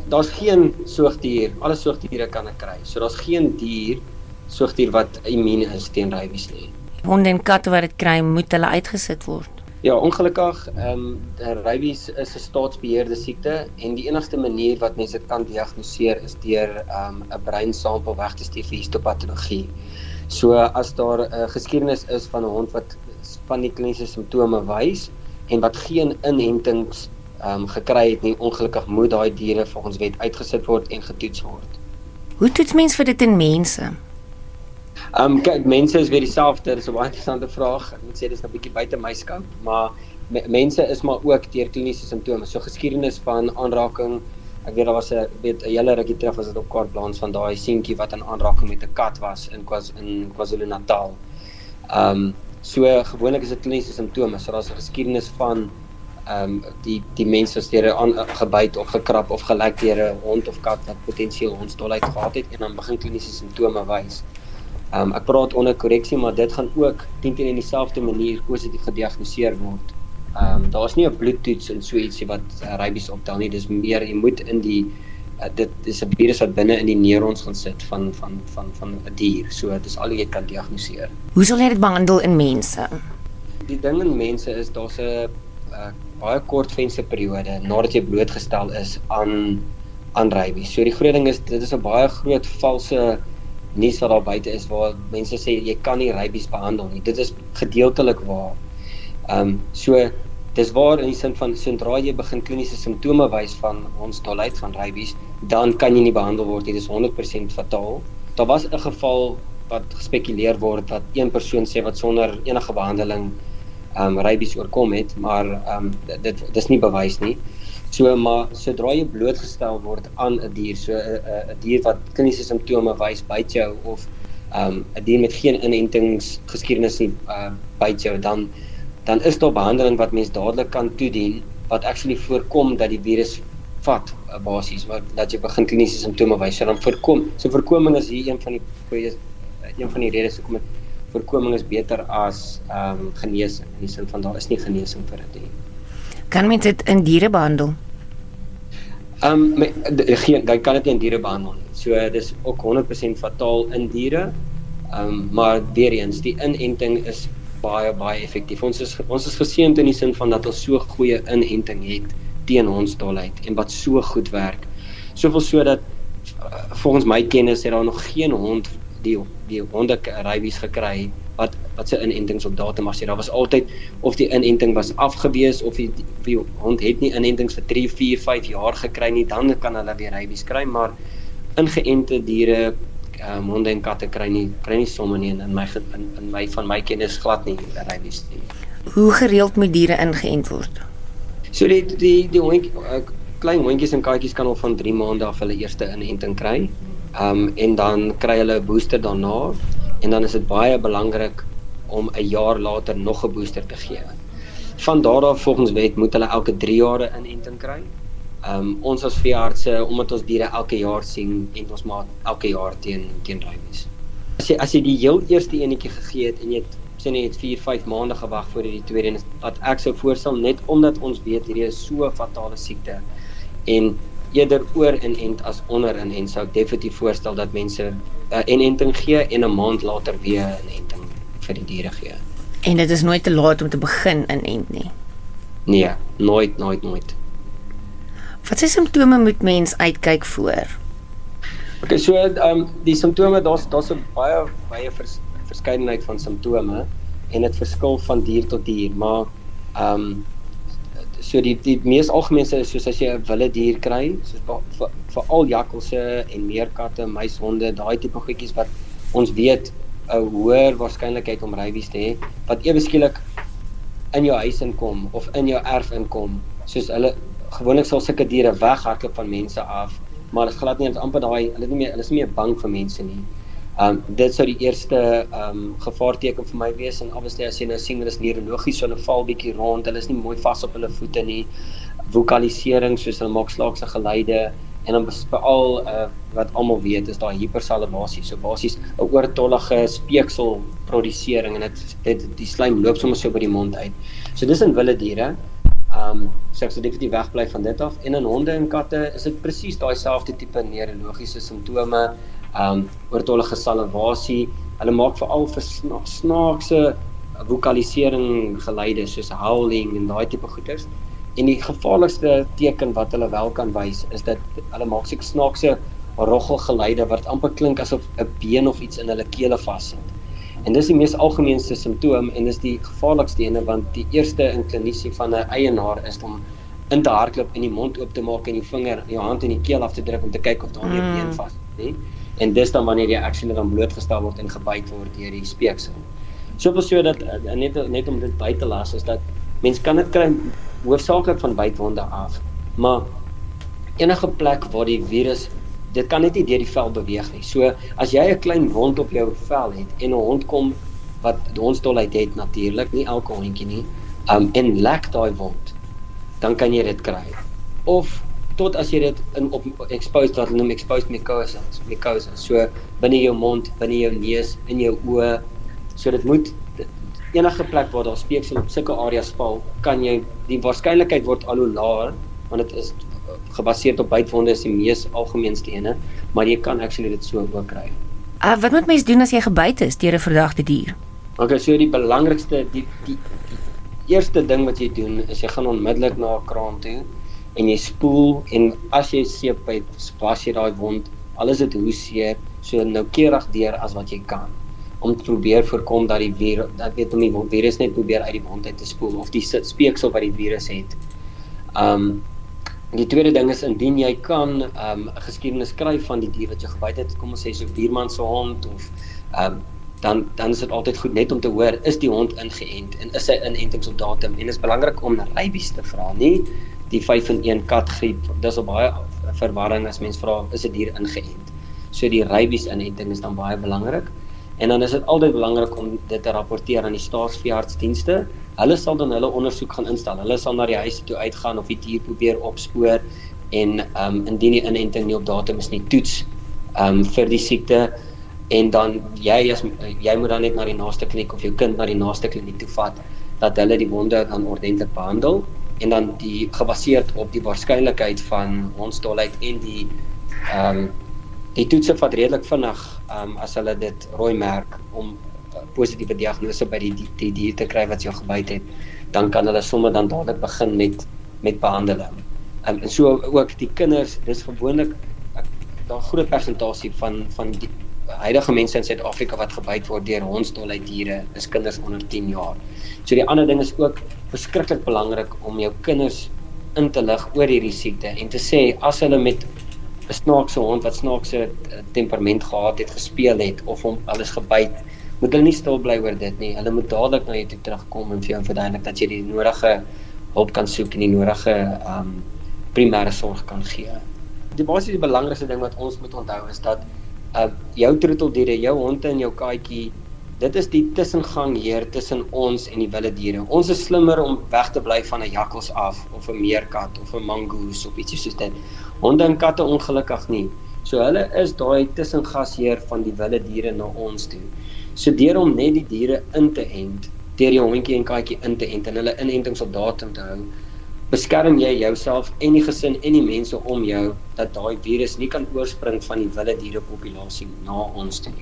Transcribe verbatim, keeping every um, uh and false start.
daar's geen soogdier, alle soogdiere kan dit kry. So daar's geen dier, soogdier wat immuun is teen rabies nie. Honde en katte wat dit kry, moet hulle uitgesit word. Ja, ongelukkig, um, rabies is 'n staatsbeheerde siekte en die enigste manier wat mense dit kan diagnoseer is deur 'n um, breinsampel weg te stuur vir histopatologie. So as daar 'n uh, geskiedenis is van 'n hond wat van die kliniese simptome wys en wat geen inentings um, gekry het nie, ongelukkig moet daai diere volgens wet uitgesit word en getoets word. Hoe toets mens vir dit in mense? Um, kyk, mense is weer dieselfde, dit is 'n baie interessante vraag. Ek moet sê, dit is 'n bietjie buite my scope, maar me, mense is maar ook deur kliniese simptome. So geskiedenis van aanraking, ek weet daar was 'n weet 'n hele rukkie terug was dit op Kaart Blans van daai seentjie wat in aanraking met 'n kat was in Kwaz in KwaZulu-Natal. Um so gewoonlik is dit kliniese simptome. So daar's 'n geskiedenis van um die die mense wat deur 'n gebyt of gekrap of gelek deur 'n hond of kat wat potensieel hondsdolheid gehad het en dan begin kliniese simptome wys. Um, ek praat onder korreksie, maar dit gaan ook teen teen in dieselfde manier positief gediagnoseer word. Um, daar is nie 'n bloedtoets en so ietsie wat uh, rabies optel nie, dis meer, jy moet in die, uh, dit is 'n virus wat binne in die neurons gaan sit van van van van 'n dier, so dis al jy kan diagnoseer. Hoe sal jy dit behandel in mense? Die ding in mense is, daar's 'n uh, baie kort vensterperiode nadat jy blootgestel is aan, aan rabies. So die groot ding is, dit is 'n baie groot valse nuus wat daar buite is waar mense sê jy kan nie rabies behandel nie. Dit is gedeeltelik waar. Um, so dis waar in die sin van sodra jy begin kliniese simptome wys van hondsdolheid, van rabies, dan kan jy nie behandel word nie. Dit is honderd persent fataal. Daar was 'n geval wat gespekuleer word wat een persoon sê wat sonder enige behandeling um, rabies oorkom het, maar um, dit dis nie bewys nie. So, maar sodra jy blootgestel word aan 'n dier, so 'n 'n dier wat kliniese simptome wys byt jou of 'n um, dier met geen inentingsgeskiedenis nie uh, byt jou, dan dan is daar behandeling wat mens dadelik kan toedien wat actually voorkom dat die virus vat uh, basies, wat dat jy begin kliniese simptome wys. So dan voorkom, so voorkoming is hier een van die een van die redes hoekom voorkoming is beter as um, genesing, in die sin van daar is nie genesing vir dit nie. Kan mens dit in diere behandel? Um, geen, jy kan dit nie in diere behandel nie. So dis ook honderd persent fataal in diere, um, maar weer eens, die inenting is baie, baie effektief. Ons is, ons is geseënd in die sin van dat ons so goeie inenting het teen hondsdolheid en wat so goed werk. Soveel so dat, volgens my kennis, het daar nog geen hond die, die honde rabies gekry wat wat se inentings op datum was. Daar was altyd of die inenting was afgewees of die, die hond het nie inentings vir drie, vier, vyf jaar gekry nie, dan kan hulle weer rabies kry, maar ingeënte diere, um, honde en katte kry nie kry nie somme nie, in my in, in my van my kennis glad nie rabies nie. Hoe gereeld moet diere ingeënt word? So die die die hondjie, uh, klein hondjies en katjies kan al van drie maande af hulle eerste inenting kry. Um, en dan kry hulle 'n booster daarna. En dan is dit baie belangrik om 'n jaar later nog 'n booster te gee. Van daar af volgens wet moet hulle elke drie jaar 'n inenting kry. Um, ons as veeartse, omdat ons diere elke jaar sien, en ons maar elke jaar teen teen rabies. As jy as jy die heel eerste enetjie gegee het en jy het sê net jy het vier, vyf maande gewag voor jy die tweede een, wat ek sou voorstel, net omdat ons weet hierdie is so 'n fatale siekte en eerder oor inent as onder inent, sou ek definitief voorstel dat mense 'n uh, inenting gee en 'n maand later weer 'n inenting vir die diere gee. En dit is nooit te laat om te begin inent nie? Nee, nooit, nooit, nooit. Wat se simptome moet mens uitkyk voor? Okay, so um, die simptome, daar's daar's 'n baie baie vers, verskeidenheid van simptome en dit verskil van dier tot dier, maar um, so die die mees algemene is soos as jy 'n wilde dier kry, soos vir veral jakkalse en meerkatte, muishonde, daai tipe goedjies wat ons weet 'n hoër waarskynlikheid om rabies te hê, wat ewe skielik in jou huis inkom of in jou erf inkom, soos hulle gewoonlik sal sulke diere weghardloop van mense af, maar dit glad nie, dit is amper daai, hulle is nie meer, hulle is nie meer bang vir mense nie. Um, dit sou die eerste um, gevaarteken vir my wees, en obviously as jy nou sien, dit is neurologies, so hulle val bietjie rond, hulle is nie mooi vas op hulle voete nie, vokalisering, soos hulle maak slaagse geluide, en dan veral uh, wat almal weet, is daai hypersalivasie, so basies 'n oortollige speeksel produsering, en dit, dit die slijm loop sommer so by die mond uit. So dis in wilde diere. Um, so ek sal definitief wegbly van dit af. En in honde en katte is dit presies daai selfde tipe neurologiese simptome, um, oortollige salivasie. Hulle maak veral vir sna snaakse vokalisering geluide soos howling en daai tipe goeters. En die gevaarlikste teken wat hulle wel kan wys is dat hulle maak seker snaakse roggelgeluide wat amper klink asof 'n been of iets in hulle kele vassit. En dis die mees algemeenste simptoom en dis die gevaarlikste ene want die eerste inklinisie van 'n eienaar is om in te hardloop en die mond oop te maak en die vinger, jou hand in die keel af te druk om te kyk of daar nie 'n been vas is nie. En dis dan wanneer jy actually dan blootgestel word en gebyt word deur die speeksel. Soveel so dat net net om dit by te las is dat mens kan dit kry hoofsaaklik van bytwonde af, maar enige plek waar die virus, dit kan net nie deur die vel beweeg nie. So as jy 'n klein wond op jou vel het en 'n hond kom wat hondsdolheid het natuurlik, nie elke hondjie nie, um, en lek daai wond, dan kan jy dit kry. Of tot as jy dit in op exposed wat hulle noem exposed mucosa, mucosa, so binne jou mond, binne jou neus, in jou oë. So dit moet enige plek waar daar speeksel op sulke areas val, kan jy die waarskynlikheid word al hoe laer, want dit is gebaseer op bytwonde is die mees algemeenste ene, maar jy kan actually dit so ook kry. Uh, wat moet mens doen as jy gebyt is deur 'n verdagte dier? Okay, so die belangrikste die, die die eerste ding wat jy doen is jy gaan onmiddellik na 'n kraan toe en jy spoel en as jy seep het, was jy daai wond, al is dit hoe seer, so noukeurig deur as wat jy kan, om te probeer voorkom dat die virus, dat weet om die virus net probeer uit die wond uit te spoel of die speeksel wat die virus het. Um Die tweede ding is indien jy kan um, 'n geskiedenis skryf van die dier wat jy gebyt het, kom ons sê so buurman se hond of um, dan dan is dit altyd goed net om te hoor, is die hond ingeënt en is hy inentings op datum en is belangrik om na rabies te vra, nie die vyf in een katgriep. Dis al baie verwarring as mens vra, is 'n dier ingeënt. So die rabies inenting is dan baie belangrik. En dan is dit altyd belangrik om dit te rapporteer aan die staatsveeartsdienste. Hulle sal dan hulle ondersoek gaan instel. Hulle sal na die huis toe uitgaan of die dier probeer opspoor en um, indien die inenting nie op datum is nie, toets um, vir die siekte. En dan jy as jy moet dan net na die naaste kliniek of jou kind na die naaste kliniek toe vat dat hulle die wonde dan ordentlik behandel en dan die gebaseerd op die waarskynlikheid van hondsdolheid en die um, die toetse vat redelik vinnig um, as hulle dit rooi merk om positiewe diagnose by die, die, die dier te kry wat jou gebyt het, dan kan hulle sommer dan dadelik begin met, met behandeling. Um, en so ook die kinders, dis gewoonlik, daar groot persentasie van, van die huidige mense in Suid-Afrika wat gebyt word deur hondsdolheid diere, is kinders onder tien jaar. So die ander ding is ook verskriklik belangrik om jou kinders in te lig oor hierdie siekte en te sê, as hulle met 'n snaakse hond wat snaakse temperament gehad het, gespeel het of hom alles gebyt, moet hulle nie stil bly oor dit nie. Hulle moet dadelik na jou toe terugkom en vir jou verduidelik dat jy die nodige hulp kan soek en die nodige um, primêre sorg kan gee. Die basies die belangrikste ding wat ons moet onthou is dat uh, jou troeteldiere, jou honde en jou katjie, dit is die tussengang hier tussen ons en die wilde diere. Ons is slimmer om weg te bly van 'n jakkals af of 'n meerkat of 'n mangoes of ietsie soos dit. Honde en katte ongelukkig nie. So hulle is daai tussengasheer van die wilde diere na ons toe. So deur om net die diere in te ent, deur jou hondjie en katjie in te ent en hulle inentings op datum te hou, beskerm jy jouself en die gesin en die mense om jou dat daai virus nie kan oorspring van die wilde dierepopulasie na ons toe nie.